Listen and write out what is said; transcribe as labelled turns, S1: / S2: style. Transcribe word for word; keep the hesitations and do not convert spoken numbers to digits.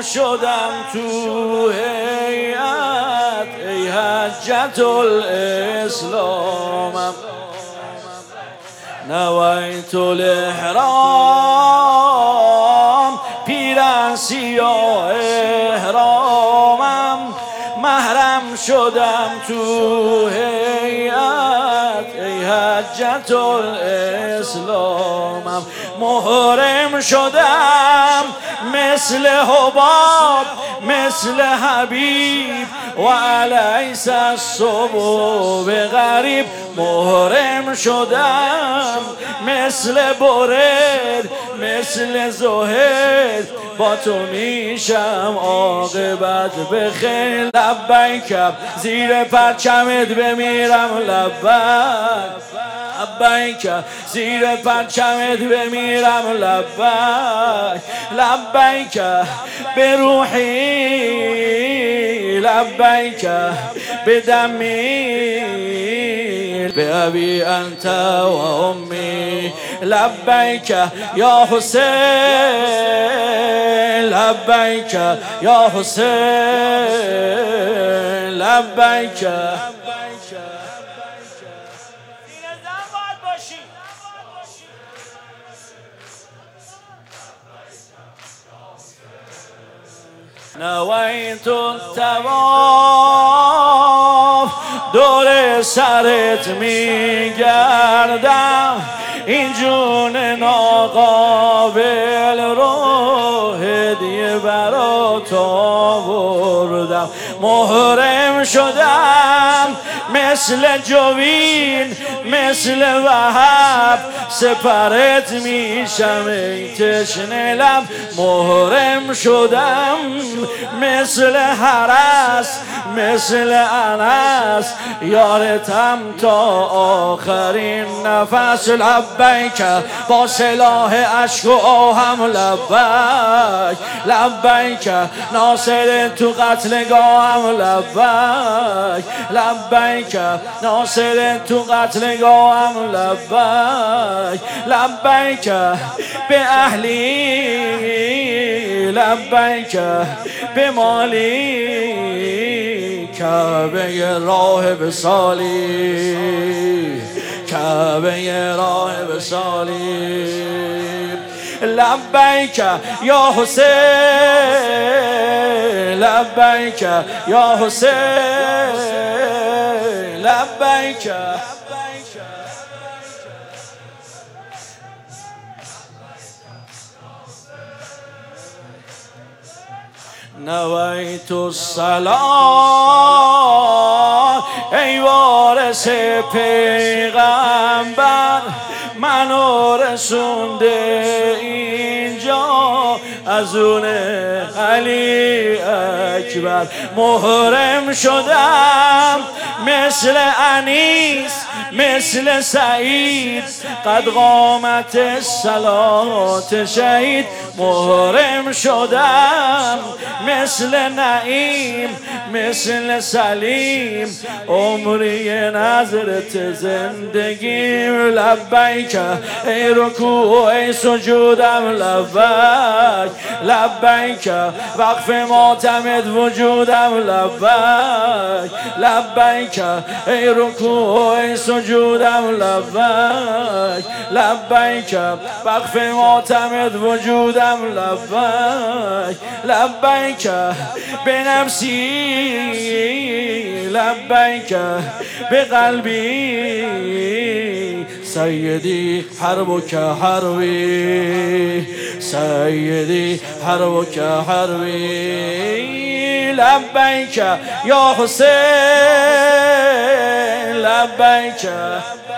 S1: شدم تو هیئت ای حجت الاسلامم نویت الاحرام پیرن سیاه احرامم محرم شدم تو هیئت ای حجت الاسلامم محرم شدم مثل حباب مثل حبیب و علیس الصبح به غریب محرم شدم مثل برد مثل زهد با تو میشم عاقبت بخیر لبیک زیر پرچمت بمیرم لبیک لبیک زیر پرچمت بمیرم لبیک لبیک به روحی لبیک به دمی به ابی انت و امی لبیک یا حسین لبیک یا حسین لبیک نویت الطواف دور سرت میگردم این جون ناقابل رو هدیه برات آوردم محرم شدم مثل جوین مثل وهب سپرت میشم ای تشنه لب محرم شدم مثل حرس مثل انس یارتم تا آخرین نفس لبیک با سلاح اشک و آهم لبیک لبیک ناصر تو قتلگاهم لبیک لبیک ناصر تو قتلگاهم لبیک لبیک به اهلی لبیک به مالی کعبه راه وصالی کعبه راه وصالی لبیک یا حسین لبیک یا حسین لبیک نویت الصلاة ای وارث پیغمبر منو رسونده اینجا از اون علی اکبر محرم شدم مثل انیس مثل سعید قد قامت الصلاة شهید محرم شدم مثل نعیم مثل سلیم عمری نظرت زندگیم لبیک ای رکوع ای سجودم لبیک لبیک وقف ماتمت وجودم لبیک لبیک ای رکوع ای سجودم لبیک لبیک وقف ماتمت وجودم لبیک لبیک به نفسی لبیک به قلبی سیدی حربک حربی سیدی حربک حربی لبیک یا حسین لبیک